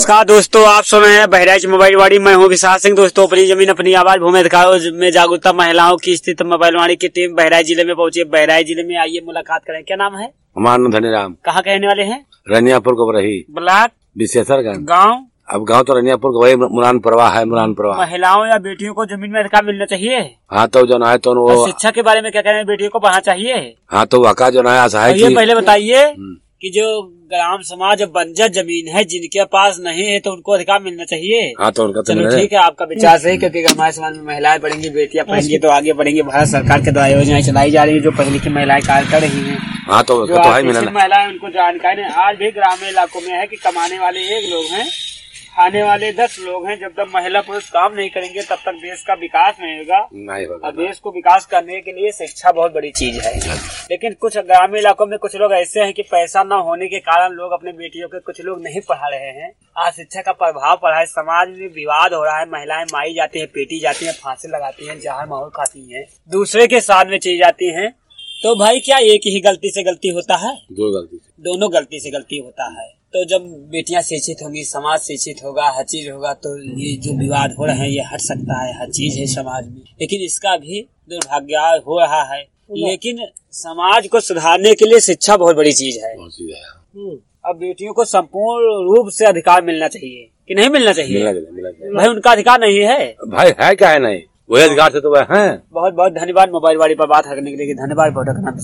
नमस्कार दोस्तों, आप सुन रहे हैं बहराइच मोबाइल वाड़ी। मैं हूं विशाल सिंह। दोस्तों, अपनी जमीन अपनी आवाज भूमि अधिकारों में जागरूकता महिलाओं की स्थित मोबाइल वाड़ी की टीम बहराइच जिले में पहुंची। बहराइच जिले में आइए मुलाकात करें। क्या नाम है? हमारा नाम धनीराम। कहाँ के रहने वाले हैं? रनियापुर को रही ब्लॉक विशेषरगंज। गाँव? अब गांव तो रनियापुर का वही मुरान प्रवाह है। मुरान प्रवाह महिलाओं या बेटियों को जमीन में अधिकार मिलना चाहिए। हाँ तो जो है तो वो शिक्षा के बारे में क्या कह रहे हैं? बेटियों को पढ़ना चाहिए। हाँ तो वाका जो है आशा है ये पहले बताइए कि जो ग्राम समाज बंजर जमीन है जिनके पास नहीं है तो उनको अधिकार मिलना चाहिए। हाँ तो उनका चलो ठीक है, आपका विचार सही, क्योंकि अगर हमारे समाज में महिलाएं पढ़ेंगी, बेटियां पढ़ेंगी तो आगे बढ़ेंगे। भारत सरकार के द्वारा योजनाएं चलाई जा रही है जो पढ़ी लिखी महिलाएं कार्य कर रही हैं। हाँ तो महिलाएं उनको जानकारी नहीं। आज भी ग्रामीण इलाकों में है कि कमाने वाले 1 लोग हैं, खाने वाले 10 लोग हैं। जब तक महिला पुरुष काम नहीं करेंगे तब तक देश का विकास नहीं होगा। और देश को विकास करने के लिए शिक्षा बहुत बड़ी चीज है। लेकिन कुछ ग्रामीण इलाकों में कुछ लोग ऐसे हैं कि पैसा न होने के कारण लोग अपने बेटियों के कुछ लोग नहीं पढ़ा रहे हैं। आज शिक्षा का प्रभाव पड़ा है, समाज में विवाद हो रहा है। महिलाएं मारी जाती है, पेटी जाती है, फांसी लगाती है, जहर माहौल खाती है, दूसरे के साथ में चली जाती है। तो भाई क्या एक ही गलती से गलती होता है? दोनों गलती से गलती होता है। तो जब बेटियां शिक्षित होंगी, समाज शिक्षित होगा, हर चीज होगा, तो ये जो विवाद हो रहे हैं ये हट सकता है। हर चीज है समाज में, लेकिन इसका भी दुर्भाग्य हो रहा है। लेकिन समाज को सुधारने के लिए शिक्षा बहुत बड़ी चीज है। अब बेटियों को संपूर्ण रूप से अधिकार मिलना चाहिए कि नहीं मिलना चाहिए? भाई उनका अधिकार नहीं है। भाई है क्या है नहीं, वही अधिकार से तो वह है। बहुत बहुत धन्यवाद मोबाइल वाड़ी पर बात करने के लिए। धन्यवाद।